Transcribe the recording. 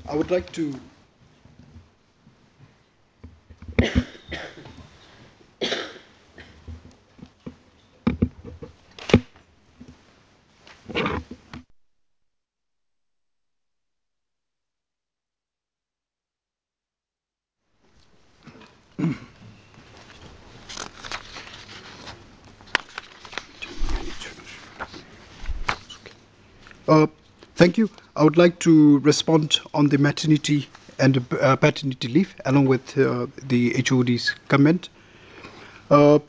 I would like to uh, thank you. I would like to respond on the maternity and paternity leave along with the HOD's comment.